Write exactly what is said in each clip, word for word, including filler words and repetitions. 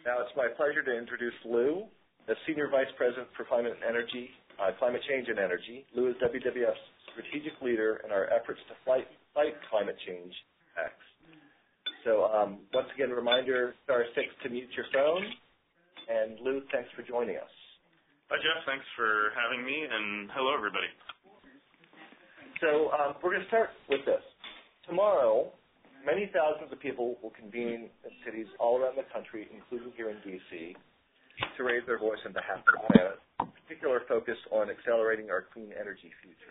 Now it's my pleasure to introduce Lou, the Senior Vice President for Climate and Energy, uh, Climate Change and Energy. Lou is W W F's strategic leader in our efforts to fight, fight climate change impacts. So um, once again, a reminder, star six to mute your phone. And Lou, thanks for joining us. Hi, Jeff. Thanks for having me, and hello, everybody. So um, we're going to start with this. Tomorrow, many thousands of people will convene in cities all around the country, including here in D C, to raise their voice on behalf of the planet, particular focus on accelerating our clean energy future.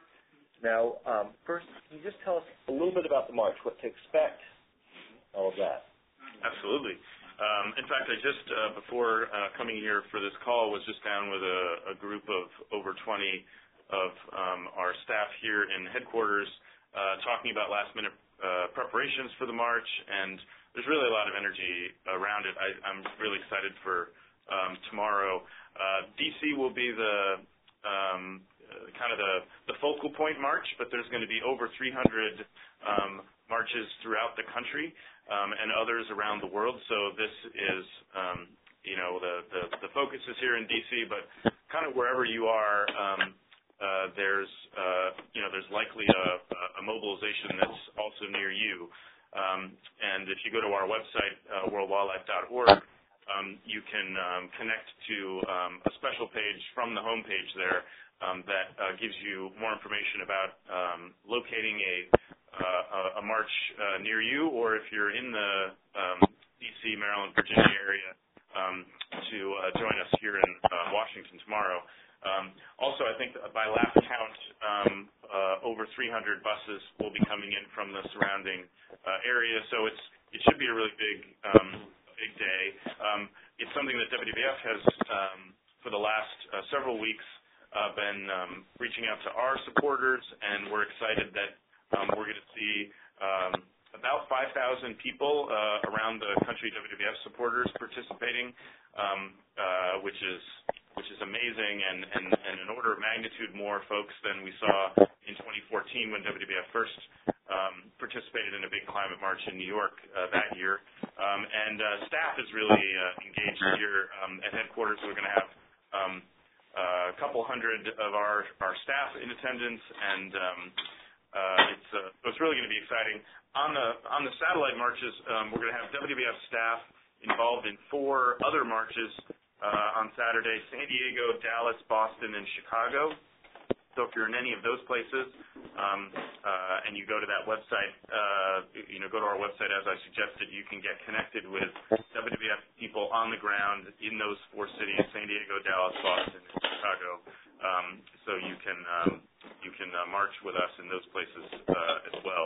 Now, um, first, can you just tell us a little bit about the march, what to expect, all of that? Absolutely. Um, in fact, I just, uh, before uh, coming here for this call, was just down with a, a group of over twenty of um, our staff here in headquarters uh, talking about last-minute uh, preparations for the march, and there's really a lot of energy around it. I, I'm really excited for um, tomorrow. Uh, D C will be the um, uh, kind of the, the focal point march, but there's going to be over three hundred um, marches throughout the country um, and others around the world. So this is, um, you know, the, the, the focus is here in D C, but kind of wherever you are, um, Uh, there's, uh, you know, there's likely a, a mobilization that's also near you. Um, and if you go to our website, uh, world wildlife dot org, um, you can um, connect to um, a special page from the homepage there um, that uh, gives you more information about um, locating a, uh, a march uh, near you, or if you're in the um, D C, Maryland, Virginia area, um, to uh, join us here in uh, Washington tomorrow. Um, also, I think by last count, um, uh, over three hundred buses will be coming in from the surrounding uh, area. So it's it should be a really big um, big day. Um, it's something that W W F has, um, for the last uh, several weeks, uh, been um, reaching out to our supporters, and we're excited that um, we're going to see um, about five thousand people uh, around the country, W W F supporters participating, um, uh, which is which is amazing, and, and, and an order of magnitude more folks than we saw in twenty fourteen when W W F first um, participated in a big climate march in New York uh, that year. Um, and uh, staff is really uh, engaged here um, at headquarters. We're going to have um, uh, a couple hundred of our, our staff in attendance, and um, uh, it's, uh, so it's really going to be exciting. On the, on the satellite marches, um, we're going to have W W F staff involved in four other marches Uh, on Saturday: San Diego, Dallas, Boston, and Chicago. So if you're in any of those places um, uh, and you go to that website, uh, you know, go to our website as I suggested, you can get connected with W W F people on the ground in those four cities: San Diego, Dallas, Boston, and Chicago. Um, so you can um, you can uh, march with us in those places uh, as well.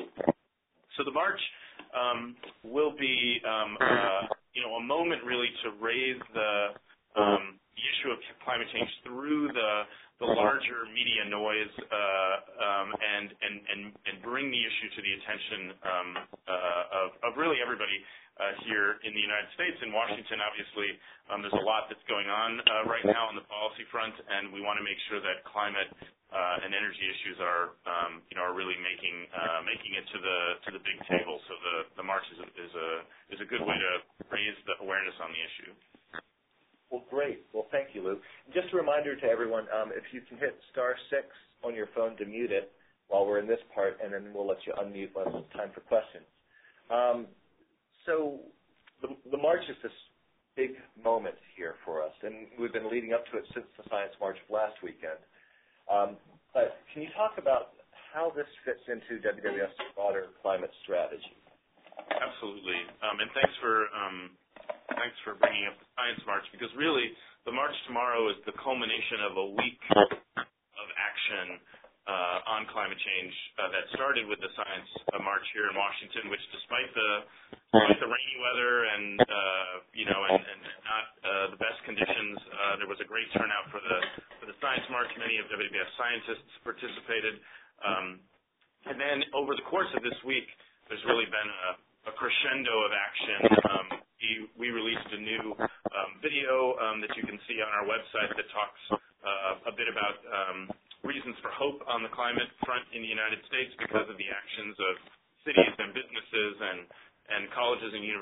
So the march um, will be um, uh, you know, a moment really to raise the, um, the issue of climate change through the, the larger media noise uh, um, and, and, and, and bring the issue to the attention um, uh, of, of really everybody uh, here in the United States. In Washington, obviously, um, there's a lot that's going on uh, right now on the policy front, and we want to make sure that climate uh, and energy issues are, um, you know, are really making uh, making it to the to the big table. So the the march is a, is a is a good way to raise the awareness on the issue. Well, great. Well, thank you, Lou. Just a reminder to everyone: um, if you can hit star six on your phone to mute it while we're in this part, and then we'll let you unmute when it's time for questions. Um, so the, the march is this big moment here for us, and we've been leading up to it since the Science March of last weekend. Um, but can you talk about how this fits into W W F's broader climate strategy? Absolutely, um, and thanks for um, thanks for bringing up the Science March, because really the march tomorrow is the culmination of a week of action uh, on climate change uh, that started with the Science uh, March here in Washington, which, despite the despite the rainy weather and uh, you know and, and not uh, the best conditions, uh, there was a great turnout for the for the Science March. Many of W W F scientists participated, um, and then over the course of this week, there's really been a, a crescendo of action. Um, we, we released a new um, video um, that you can see on our website that talks uh, a bit about um, reasons for hope on the climate front in the United States because of the actions of cities and businesses and and colleges and universities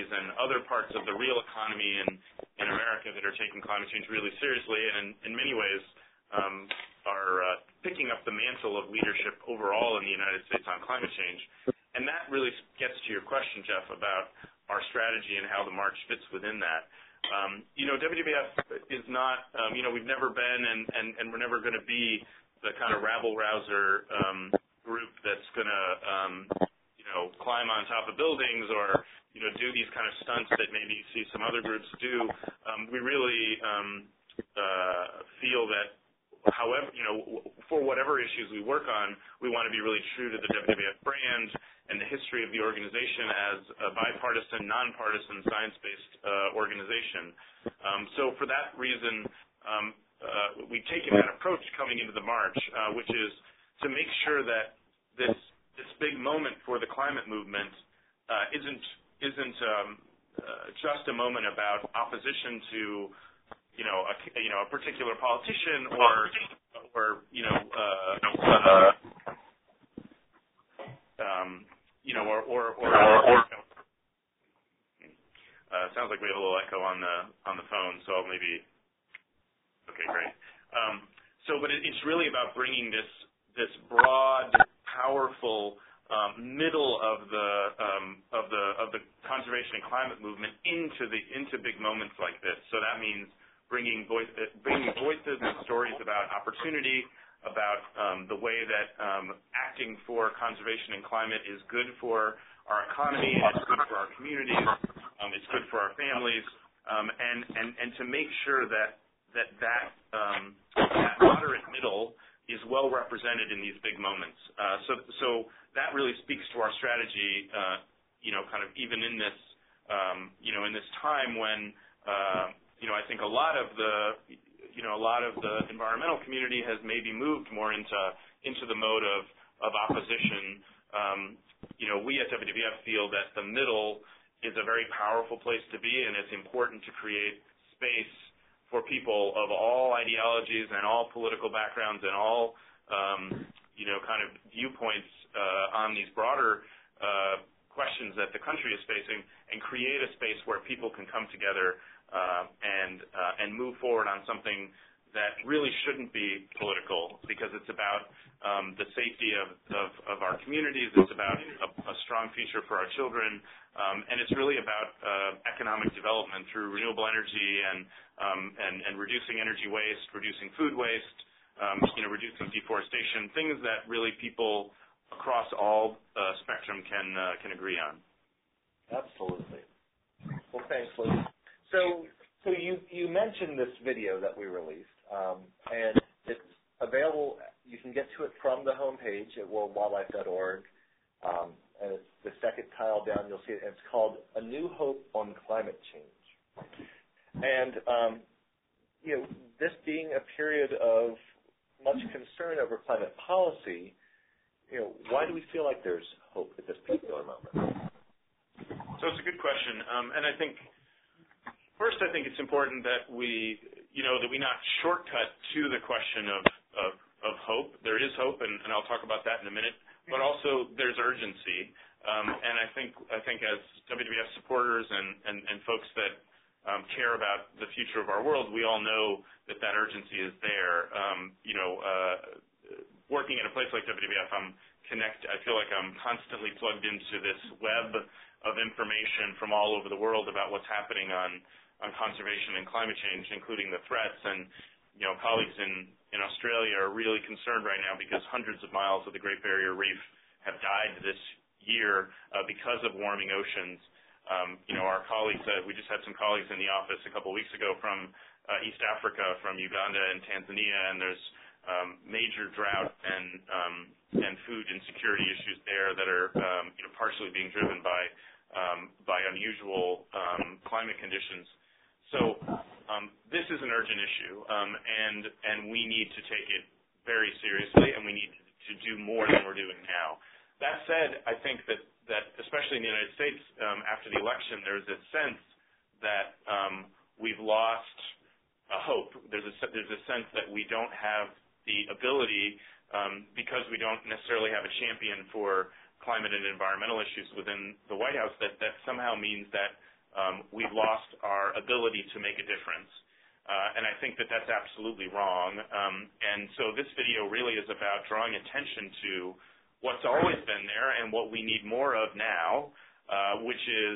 and other parts of the real economy in, in America that are taking climate change really seriously and in, in many ways um, are uh, picking up the mantle of leadership overall in the United States on climate change. And that really gets to your question, Jeff, about our strategy and how the march fits within that. Um, you know, W W F is not, um, you know, we've never been and, and, and we're never going to be the kind of rabble-rouser um, group that's going to, um, you know, climb on top of buildings or, you know, do these kind of stunts that maybe you see some other groups do. Um, we really um, uh, feel that however, you know, for whatever issues we work on, we want to be really true to the W W F brand and the history of the organization as a bipartisan, nonpartisan, science-based uh, organization. Um, so for that reason, um, uh, we've taken that approach coming into the march, uh, which is to make sure that this this big moment for the climate movement uh, isn't isn't um, uh, just a moment about opposition to you know a you know a particular politician or or you know uh, uh, um, you know or or, or, or uh, sounds like we have a little echo on the on the phone, so maybe okay, great. Um, so, but it, it's really about bringing this this broad, powerful um, middle of the um, of the of the conservation and climate movement into the into big moments like this. So that means bringing voice, bringing voices and stories about opportunity, about um, the way that um, acting for conservation and climate is good for our economy, it's good for our communities, um, it's good for our families, um, and and and to make sure that that that, um, that moderate middle is well represented in these big moments. Uh, so, so that really speaks to our strategy, uh, you know, kind of even in this, um, you know, in this time when, uh, you know, I think a lot of the, you know, a lot of the environmental community has maybe moved more into into the mode of of opposition. Um, you know, we at W W F feel that the middle is a very powerful place to be, and it's important to create space for people of all ideologies and all political backgrounds and all, um, you know, kind of viewpoints uh, on these broader uh, questions that the country is facing, and create a space where people can come together uh, and uh, and move forward on something that really shouldn't be political, because it's about um, the safety of, of, of our communities. It's about a, a strong future for our children, um, and it's really about uh, economic development through renewable energy and, um, and and reducing energy waste, reducing food waste, um, you know, reducing deforestation, things that really people across all uh, spectrum can uh, can agree on. Absolutely. Well, thanks, Luke. So, so you you mentioned this video that we released, um, and it's available. You can get to it from the homepage at world wildlife dot org, um, and it's the second tile down. You'll see it. And it's called "A New Hope on Climate Change." And um, you know, this being a period of much concern over climate policy, you know, why do we feel like there's hope at this particular moment? So it's a good question, um, and I think first I think it's important that we, you know, that we not shortcut to the question of of, of hope. There is hope, and, and I'll talk about that in a minute. But also there's urgency, um, and I think I think as W W F supporters and and, and folks that um, care about the future of our world, we all know that that urgency is there. Um, you know, uh, working at a place like W W F, I'm connect. I feel like I'm constantly plugged into this web of information from all over the world about what's happening on, on conservation and climate change, including the threats. And, you know, colleagues in, in Australia are really concerned right now because hundreds of miles of the Great Barrier Reef have died this year uh, because of warming oceans. Um, you know, our colleagues, uh, we just had some colleagues in the office a couple of weeks ago from uh, East Africa, from Uganda and Tanzania, and there's um, major drought and um, and food insecurity issues there that are um, you know, partially being driven by um, by unusual um, climate conditions. So um, this is an urgent issue, um, and and we need to take it very seriously, and we need to, to do more than we're doing now. That said, I think that, that especially in the United States, um, after the election, there's a sense that um, we've lost a hope. There's a, there's a sense that we don't have the ability, um, because we don't necessarily have a champion for climate and environmental issues within the White House, that, that somehow means that um, we've lost our ability to make a difference. Uh, and I think that that's absolutely wrong. Um, and so this video really is about drawing attention to what's always been there and what we need more of now, uh, which is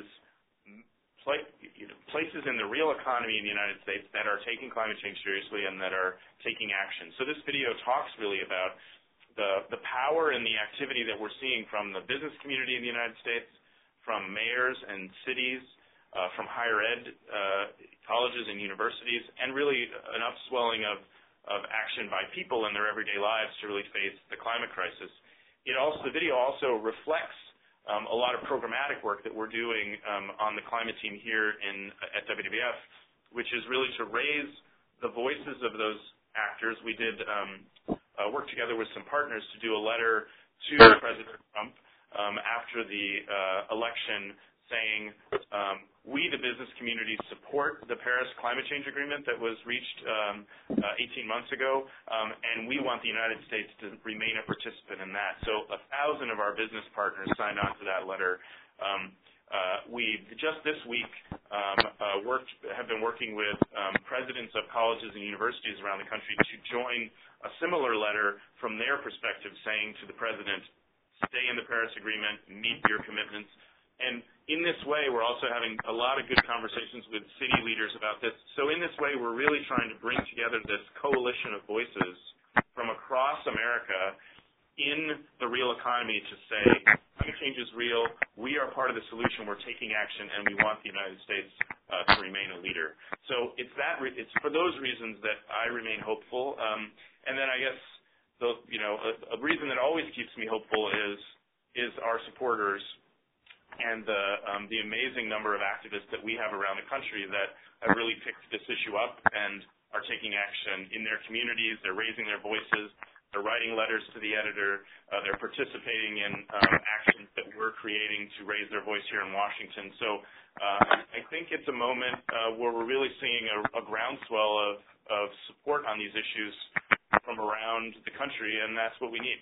pla- you know, places in the real economy in the United States that are taking climate change seriously and that are taking action. So this video talks really about the, the power and the activity that we're seeing from the business community in the United States, from mayors and cities, Uh, from higher ed uh, colleges and universities, and really an upswelling of, of action by people in their everyday lives to really face the climate crisis. It also, the video also reflects um, a lot of programmatic work that we're doing um, on the climate team here in, at W W F, which is really to raise the voices of those actors. We did um, uh, work together with some partners to do a letter to President Trump um, after the uh, election saying, um, we, the business community, support the Paris Climate Change Agreement that was reached um, uh, eighteen months ago, um, and we want the United States to remain a participant in that. So a thousand of our business partners signed on to that letter. Um, uh, we just this week um, uh, worked, have been working with um, presidents of colleges and universities around the country to join a similar letter from their perspective saying to the president, stay in the Paris Agreement, meet your commitments. And in this way, we're also having a lot of good conversations with city leaders about this. So in this way, we're really trying to bring together this coalition of voices from across America in the real economy to say, climate change is real, we are part of the solution, we're taking action, and we want the United States uh, to remain a leader. So it's that. Re- it's for those reasons that I remain hopeful. Um, and then I guess the, you know, a, a reason that always keeps me hopeful is is our supporters and the, um, the amazing number of activists that we have around the country that have really picked this issue up and are taking action in their communities. They're raising their voices. They're writing letters to the editor. Uh, they're participating in um, actions that we're creating to raise their voice here in Washington. So uh, I think it's a moment uh, where we're really seeing a, a groundswell of, of support on these issues from around the country, and that's what we need.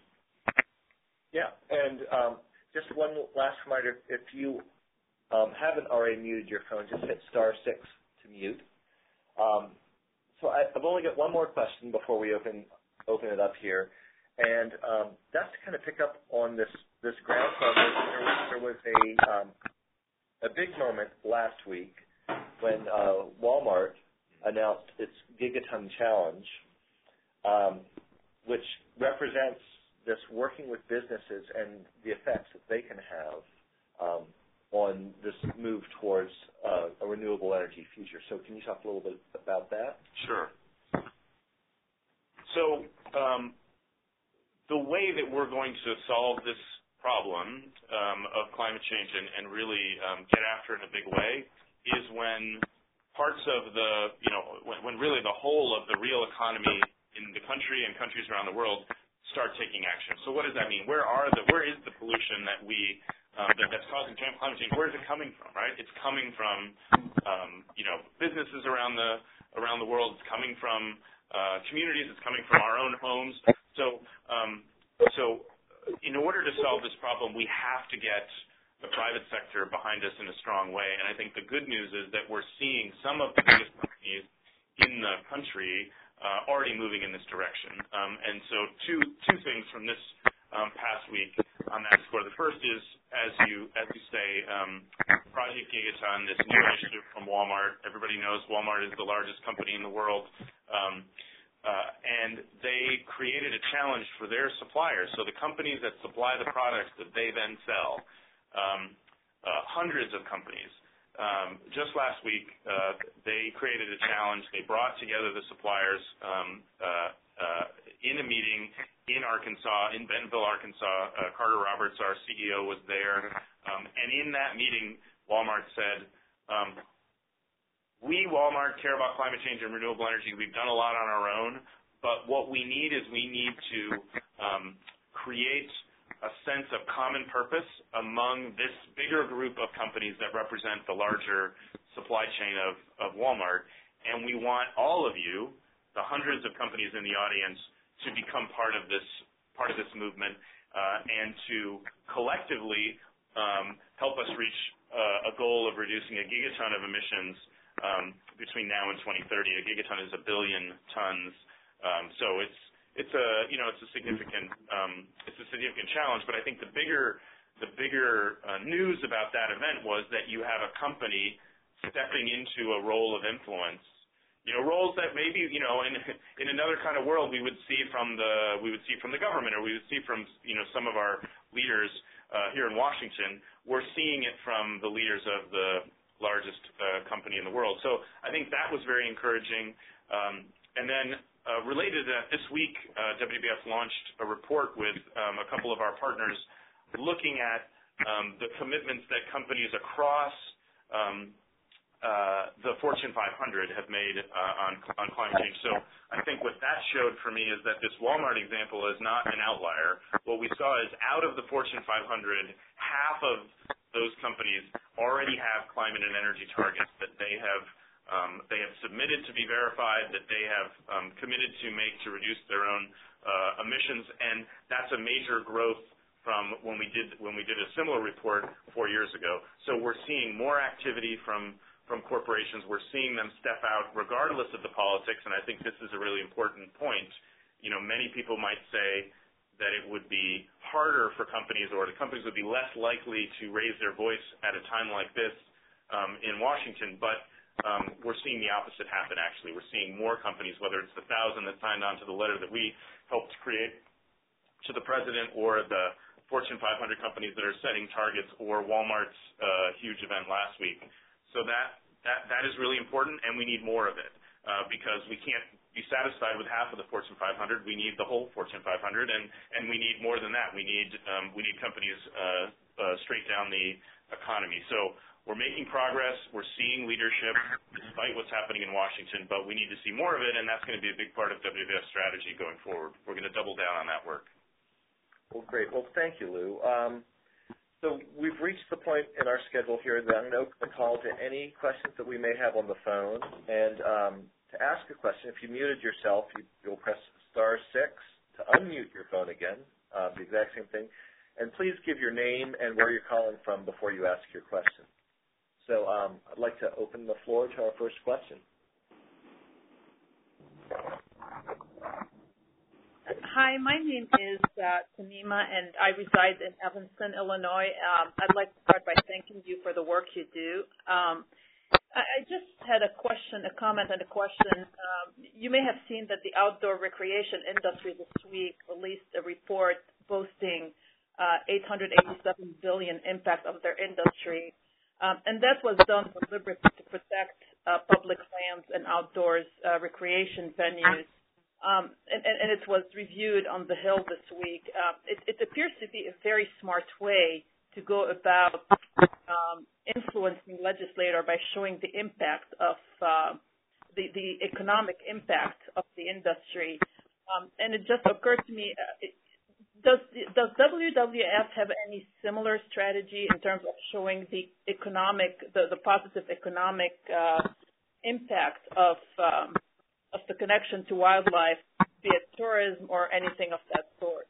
Yeah, and um, just one last reminder, if you um, haven't already muted your phone, just hit star six to mute. Um, so I, I've only got one more question before we open open it up here, and um, that's to kind of pick up on this, this groundswell. There, there was a, um, a big moment last week when uh, Walmart announced its Gigaton Challenge, um, which represents this working with businesses and the effects that they can have um, on this move towards uh, a renewable energy future. So can you talk a little bit about that? Sure. So um, the way that we're going to solve this problem um, of climate change and, and really um, get after it in a big way is when parts of the, you know, when, when really the whole of the real economy in the country and countries around the world start taking action. So what does that mean? Where are the, where is the pollution that we, um, that, that's causing climate change? Where is it coming from, right? It's coming from, um, you know, businesses around the, around the world. It's coming from uh, communities. It's coming from our own homes. So, um, so in order to solve this problem, we have to get the private sector behind us in a strong way. And I think the good news is that we're seeing some of the biggest companies in the country Uh, already moving in this direction. Um, and so two two things from this um, past week on that score. The first is, as you as you say, um, Project Gigaton, this new initiative from Walmart. Everybody knows Walmart is the largest company in the world. Um, uh, and they created a challenge for their suppliers, so the companies that supply the products that they then sell, um, uh, hundreds of companies. Um, just last week, uh, they created a challenge. They brought together the suppliers um, uh, uh, in a meeting in Arkansas, in Bentonville, Arkansas. Uh, Carter Roberts, our C E O, was there. Um, and in that meeting, Walmart said, um, we, Walmart, care about climate change and renewable energy. We've done a lot on our own, but what we need is we need to um, create a sense of common purpose among this bigger group of companies that represent the larger supply chain of, of Walmart. And we want all of you, the hundreds of companies in the audience, to become part of this part of this movement uh, and to collectively um, help us reach uh, a goal of reducing a gigaton of emissions um, between now and twenty thirty. A gigaton is a billion tons. Um, so it's it's a you know it's a significant um, it's a significant challenge. But I think the bigger the bigger uh, news about that event was that you have a company stepping into a role of influence. You know, roles that maybe, you know, in in another kind of world we would see from the we would see from the government, or we would see from, you know, some of our leaders uh, here in Washington. We're seeing it from the leaders of the largest uh, company in the world. So I think that was very encouraging. Um, and then uh, related to that, this week uh, W W F launched a report with um, a couple of our partners looking at um, the commitments that companies across um, Uh, the Fortune five hundred have made uh, on, on climate change. So I think what that showed for me is that this Walmart example is not an outlier. What we saw is out of the Fortune five hundred, half of those companies already have climate and energy targets that they have um, they have submitted to be verified, that they have um, committed to make to reduce their own uh, emissions, and that's a major growth from when we did when we did a similar report four years ago. So we're seeing more activity from from corporations. We're seeing them step out regardless of the politics, and I think this is a really important point. You know, many people might say that it would be harder for companies, or the companies would be less likely to raise their voice at a time like this um, in Washington, but um, we're seeing the opposite happen, actually. We're seeing more companies, whether it's the thousand that signed on to the letter that we helped create to the president, or the Fortune five hundred companies that are setting targets, or Walmart's uh, huge event last week. So that, that, that is really important, and we need more of it uh, because we can't be satisfied with half of the Fortune five hundred. We need the whole Fortune five hundred, and, and we need more than that. We need, um, we need companies uh, uh, straight down the economy. So we're making progress. We're seeing leadership despite what's happening in Washington, but we need to see more of it, and that's going to be a big part of W W F's strategy going forward. We're going to double down on that work. Well, great. Well, thank you, Lou. Um, So we've reached the point in our schedule here that I'm going to open the call to any questions that we may have on the phone. And um, to ask a question, if you muted yourself, you, you'll press star six to unmute your phone again, uh, the exact same thing. And please give your name and where you're calling from before you ask your question. So um, I'd like to open the floor to our first question. Hi, my name is uh, Tamima, and I reside in Evanston, Illinois. Um, I'd like to start by thanking you for the work you do. Um, I, I just had a question, a comment and a question. Um, you may have seen that the outdoor recreation industry this week released a report boasting uh, eight hundred eighty-seven billion dollars impact of their industry, um, and that was done deliberately to protect uh, public lands and outdoors uh, recreation venues. Um, and, and it was reviewed on the Hill this week. Uh, it, it appears to be a very smart way to go about um, influencing legislator by showing the impact of uh, the, the economic impact of the industry. Um, and it just occurred to me, uh, it, does, does W W F have any similar strategy in terms of showing the economic, the, the positive economic uh, impact of um, of the connection to wildlife, be it tourism or anything of that sort?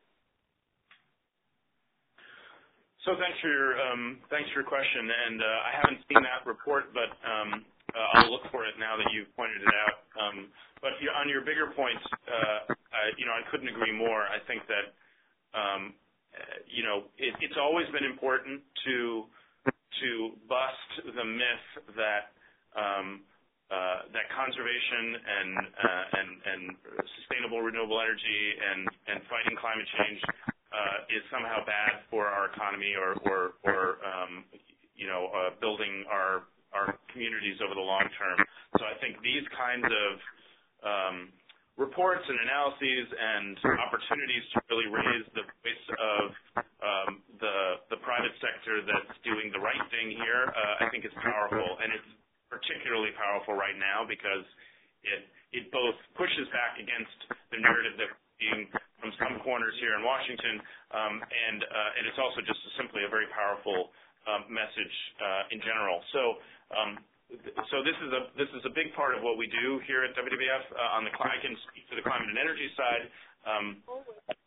So thanks for your um, thanks for your question, and uh, I haven't seen that report, but um, uh, I'll look for it now that you've pointed it out. Um, but you know, on your bigger points, uh, I, you know, I couldn't agree more. I think that um, uh, you know it, it's always been important to to bust the myth that um, Uh, that conservation and, uh, and and sustainable renewable energy and, and fighting climate change uh, is somehow bad for our economy or or, or um, you know uh, building our our communities over the long term. So I think these kinds of um, reports and analyses and opportunities to really raise the voice of um, the the private sector that's doing the right thing here, uh, I think is powerful, and it's particularly powerful right now because it it both pushes back against the narrative that we're seeing from some corners here in Washington, um, and uh, and it's also just simply a very powerful um, message uh, in general. So um, th- so this is a this is a big part of what we do here at W W F uh, on the I can speak to the climate and energy side. Um,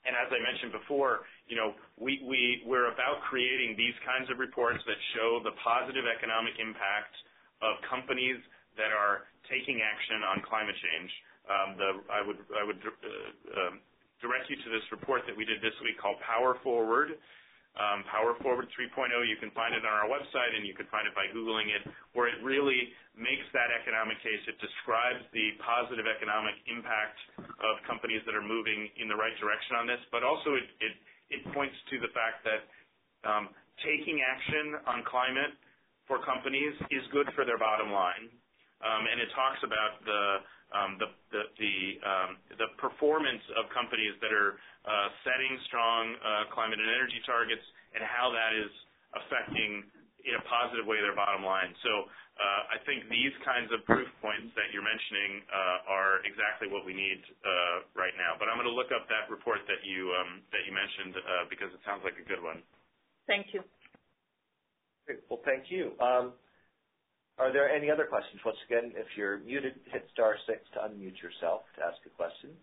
And as I mentioned before, you know, we, we, we're about creating these kinds of reports that show the positive economic impact of companies that are taking action on climate change. Um, the, I would, I would uh, uh, direct you to this report that we did this week called Power Forward. Um, Power Forward three point oh, you can find it on our website, and you can find it by Googling it, where it really makes that economic case. It describes the positive economic impact of companies that are moving in the right direction on this, but also it, it, it points to the fact that um, taking action on climate for companies is good for their bottom line. Um, and it talks about the um, the the the, um, the performance of companies that are uh, setting strong uh, climate and energy targets and how that is affecting in a positive way their bottom line. So uh, I think these kinds of proof points that you're mentioning uh, are exactly what we need uh, right now. But I'm going to look up that report that you um, that you mentioned uh, because it sounds like a good one. Thank you. Great. Well, thank you. Um, Are there any other questions? Once again, if you're muted, hit star six to unmute yourself to ask a question.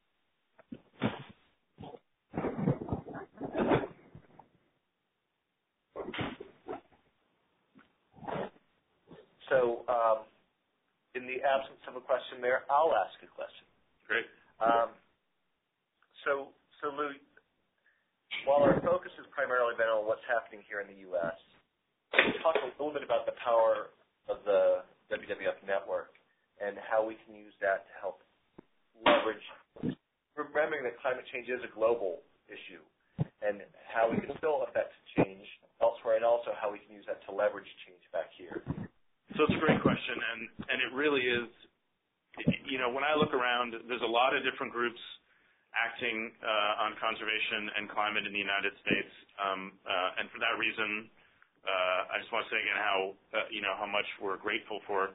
So um, in the absence of a question there, I'll ask a question. Great. Um, so, so Lou, while our focus has primarily been on what's happening here in the U S, can you talk a little bit about the power of the W W F network and how we can use that to help leverage, remembering that climate change is a global issue, and how we can still affect change elsewhere, and also how we can use that to leverage change back here. So it's a great question, and, and it really is, you know, when I look around, there's a lot of different groups acting uh, on conservation and climate in the United States, um, uh, and for that reason, Uh, I just want to say again how uh, you know how much we're grateful for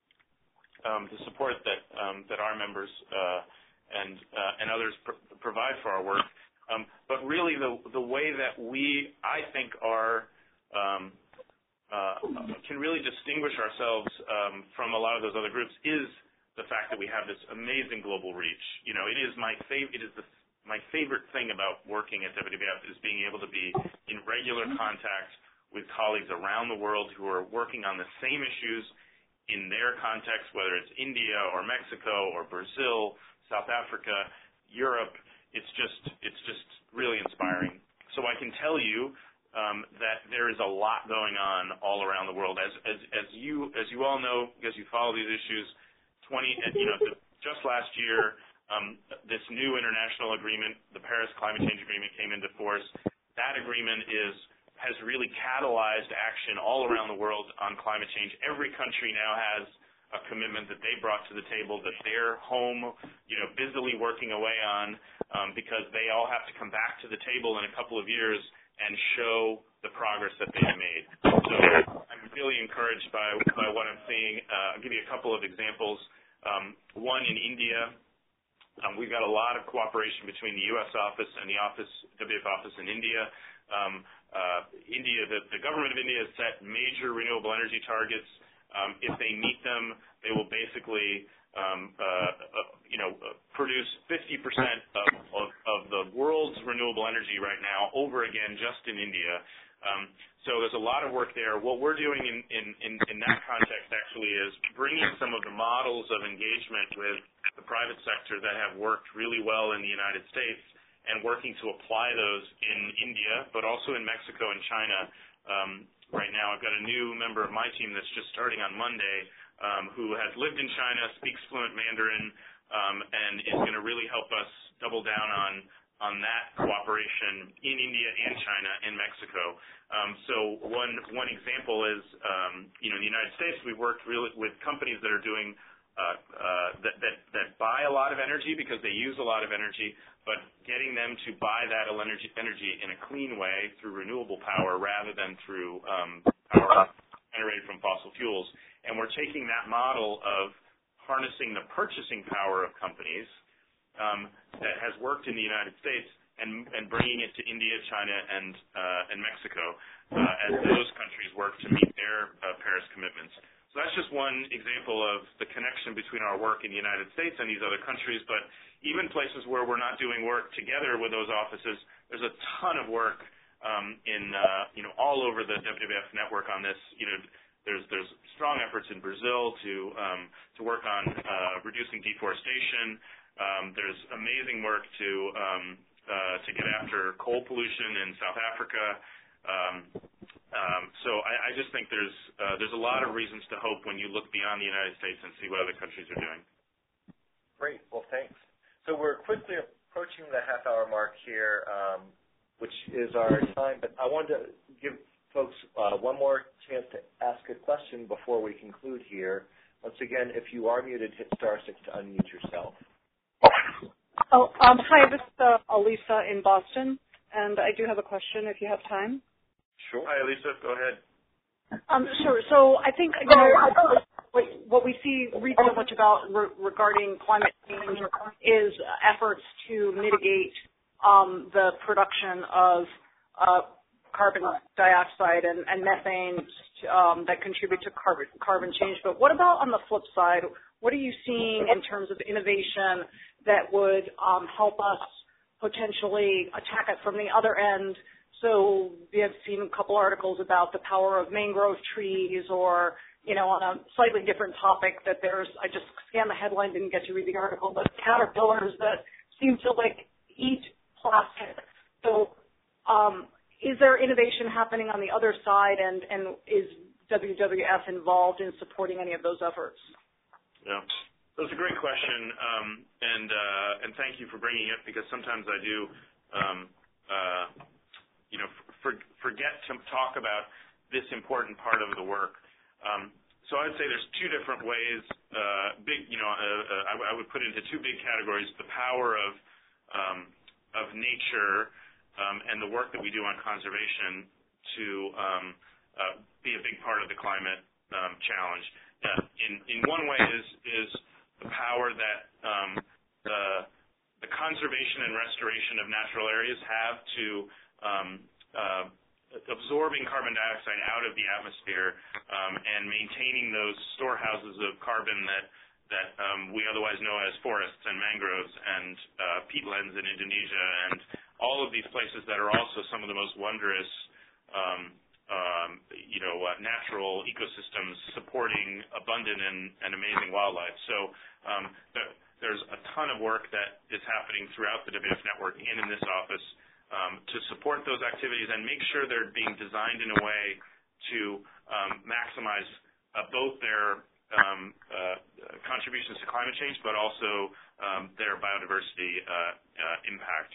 um, the support that um, that our members uh, and uh, and others pr- provide for our work. Um, but really, the the way that we, I think, are um, uh, can really distinguish ourselves um, from a lot of those other groups is the fact that we have this amazing global reach. You know, it is my fav- it is the my favorite thing about working at W W F is being able to be in regular contact with colleagues around the world who are working on the same issues in their context, whether it's India or Mexico or Brazil, South Africa, Europe. It's just it's just really inspiring. So I can tell you um, that there is a lot going on all around the world. As as as you as you all know, because you follow these issues, twenty you know just last year, um, this new international agreement, the Paris Climate Change Agreement, came into force. That agreement is has really catalyzed action all around the world on climate change. Every country now has a commitment that they brought to the table that they're home, you know, busily working away on um, because they all have to come back to the table in a couple of years and show the progress that they've made. So I'm really encouraged by, by what I'm seeing. Uh, I'll give you a couple of examples. Um, one in India. Um, we've got a lot of cooperation between the U S office and the office, W W F office in India. Um, uh, India, the, the government of India has set major renewable energy targets. Um, if they meet them, they will basically, um, uh, uh, you know, uh, produce fifty percent of, of, of the world's renewable energy right now over again just in India. Um, so there's a lot of work there. What we're doing in, in, in, in that context actually is bringing some of the models of engagement with the private sector that have worked really well in the United States and working to apply those in India, but also in Mexico and China. Um, right now I've got a new member of my team that's just starting on Monday um, who has lived in China, speaks fluent Mandarin, um, and is going to really help us double down on on that cooperation in India and China and Mexico. Um, so one one example is, um, you know, in the United States, we've worked really with companies that are doing uh, uh, that, that that buy a lot of energy because they use a lot of energy, but getting them to buy that energy energy in a clean way through renewable power rather than through um, power generated from fossil fuels. And we're taking that model of harnessing the purchasing power of companies Um, that has worked in the United States and, and bringing it to India, China, and uh, and Mexico uh, as those countries work to meet their uh, Paris commitments. So that's just one example of the connection between our work in the United States and these other countries. But even places where we're not doing work together with those offices, there's a ton of work um, in uh, you know all over the W W F network on this. You know, there's there's strong efforts in Brazil to um, to work on uh, reducing deforestation. Um, there's amazing work to um, uh, to get after coal pollution in South Africa. Um, um, so I, I just think there's uh, there's a lot of reasons to hope when you look beyond the United States and see what other countries are doing. Great. Well, thanks. So we're quickly approaching the half-hour mark here, um, which is our time. But I wanted to give folks uh, one more chance to ask a question before we conclude here. Once again, if you are muted, hit star six to unmute yourself. Oh, um, hi, this is uh, Elisa in Boston, and I do have a question if you have time. Sure. Hi, Elisa. Go ahead. Um, sure. So I think, you know, what, what we see, read so much about re- regarding climate change is efforts to mitigate um, the production of uh, carbon dioxide and, and methane um, that contribute to carbon, carbon change. But what about on the flip side? What are you seeing in terms of innovation that would um, help us potentially attack it from the other end? So we have seen a couple articles about the power of mangrove trees, or, you know, on a slightly different topic that there's, I just scanned the headline, didn't get to read the article, but caterpillars that seem to, like, eat plastic. So um, is there innovation happening on the other side, and, and is W W F involved in supporting any of those efforts? Yeah. That's a great question, um, and uh, and thank you for bringing it, because sometimes I do, um, uh, you know, for, forget to talk about this important part of the work. Um, so I would say there's two different ways. Uh, big, you know, uh, uh, I, w- I would put it into two big categories: the power of um, of nature um, and the work that we do on conservation to um, uh, be a big part of the climate um, challenge. Uh, in in one way is is the power that um, the the conservation and restoration of natural areas have to um, uh, absorbing carbon dioxide out of the atmosphere um, and maintaining those storehouses of carbon that that um, we otherwise know as forests and mangroves and uh, peatlands in Indonesia, and all of these places that are also some of the most wondrous um, um, you know, uh, natural ecosystems supporting abundant and, and amazing wildlife. So um, the, there's a ton of work that is happening throughout the W W F network and in this office um, to support those activities and make sure they're being designed in a way to um, maximize uh, both their um, uh, contributions to climate change, but also um, their biodiversity uh, uh, impact.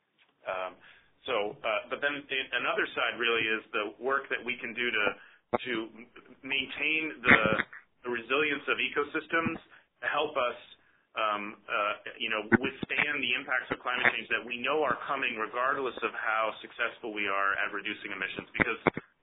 Um, so, uh, but then the, another side really is the work that we can do to to maintain the, the resilience of ecosystems to help us Um, uh, you know, withstand the impacts of climate change that we know are coming regardless of how successful we are at reducing emissions, because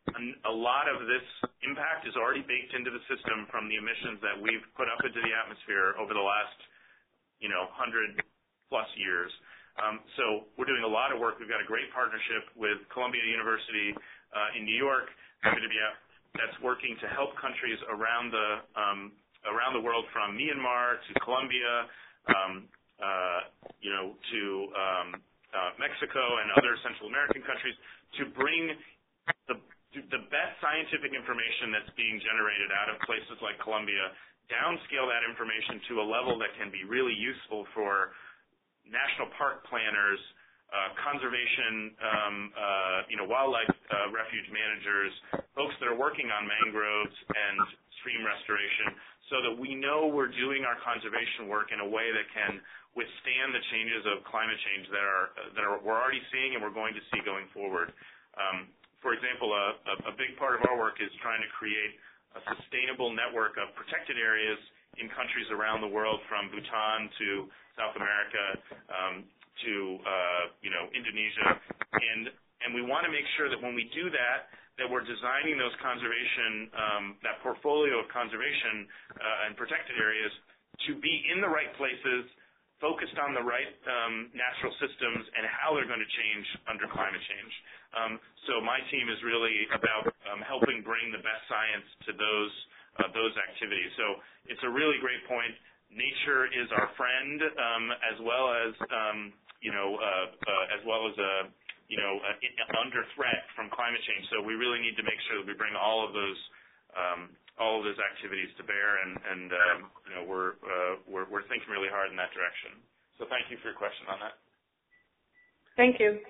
a lot of this impact is already baked into the system from the emissions that we've put up into the atmosphere over the last, you know, hundred plus years. Um, so we're doing a lot of work. We've got a great partnership with Columbia University uh, in New York, W W F, that's working to help countries around the um, around the world, from Myanmar to Colombia, um, uh, you know, to um, uh, Mexico and other Central American countries, to bring the, the best scientific information that's being generated out of places like Colombia, downscale that information to a level that can be really useful for national park planners, uh, conservation, um, uh, you know, wildlife uh, refuge managers, folks that are working on mangroves and stream restoration, so that we know we're doing our conservation work in a way that can withstand the changes of climate change that are that are, we're already seeing and we're going to see going forward. Um, for example, a, a big part of our work is trying to create a sustainable network of protected areas in countries around the world, from Bhutan to South America um, to uh, you know Indonesia, and and we want to make sure that when we do that, that we're designing those conservation, um, that portfolio of conservation uh, and protected areas to be in the right places, focused on the right um, natural systems and how they're going to change under climate change. Um, so my team is really about um, helping bring the best science to those uh, those activities. So it's a really great point. Nature is our friend, um, as well as um, you know, uh, uh, as well as a uh, you know, uh, under threat from climate change. So we really need to make sure that we bring all of those um, all of those activities to bear, and, and um, you know, we're, uh, we're we're thinking really hard in that direction. So thank you for your question on that. Thank you.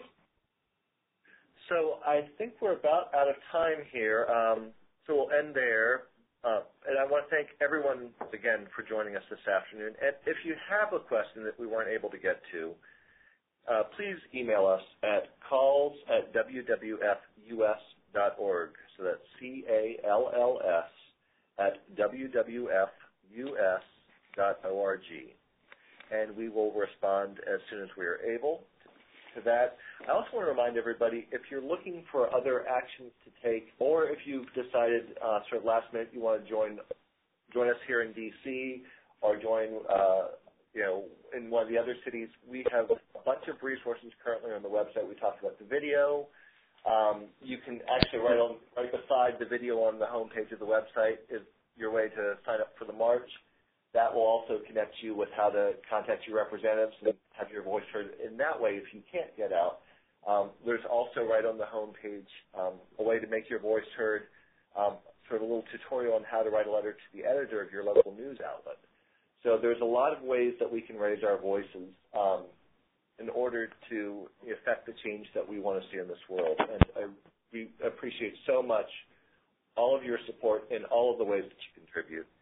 So I think we're about out of time here. Um, so we'll end there. Uh, and I want to thank everyone again for joining us this afternoon. And if you have a question that we weren't able to get to, Uh, please email us at calls at w w f u s dot org. So that's C A L L S at w w f u s dot org. And we will respond as soon as we are able to that. I also want to remind everybody, if you're looking for other actions to take, or if you've decided uh, sort of last minute you want to join join us here in D C or join uh, you know, in one of the other cities, we have a bunch of resources currently on the website. We talked about the video. Um, you can actually, right on, right beside the video on the homepage of the website is your way to sign up for the march. That will also connect you with how to contact your representatives and have your voice heard in that way if you can't get out. Um, there's also right on the homepage um, a way to make your voice heard, um, sort of a little tutorial on how to write a letter to the editor of your local news outlet. So there's a lot of ways that we can raise our voices um, in order to affect the change that we want to see in this world. And I, we appreciate so much all of your support in all of the ways that you contribute.